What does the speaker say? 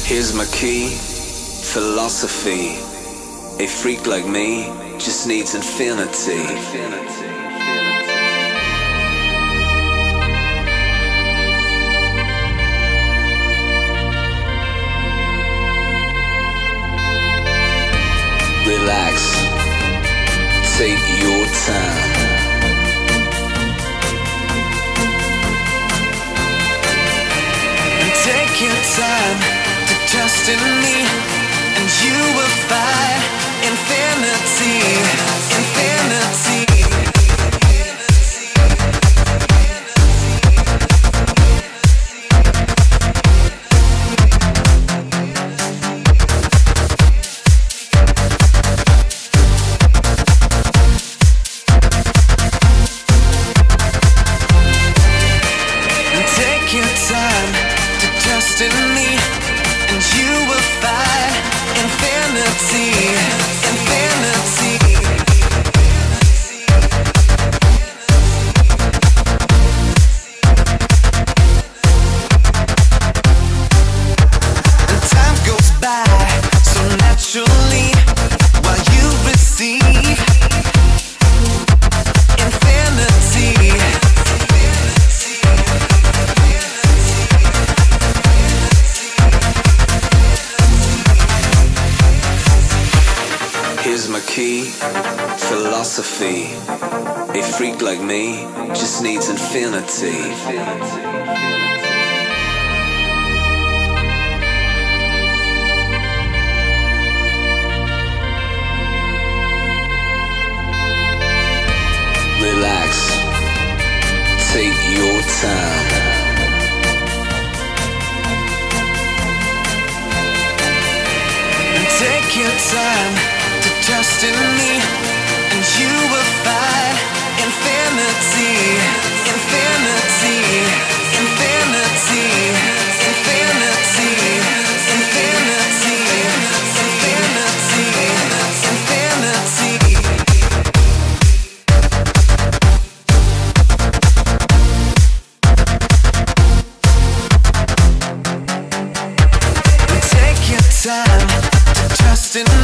Here's my key, philosophy. A freak like me just needs infinity. Relax, take your time. Take your time to trust in me, and you will find infinity, infinity. Take your time to trust in me, and you will find infinity, infinity. And time goes by so naturally while you receive infinity. Here's my key, philosophy. A freak like me just needs infinity. Relax, take your time. Take your time to trust in me, and you will find infinity, infinity, infinity, infinity, infinity, infinity, infinity. Take your time to trust in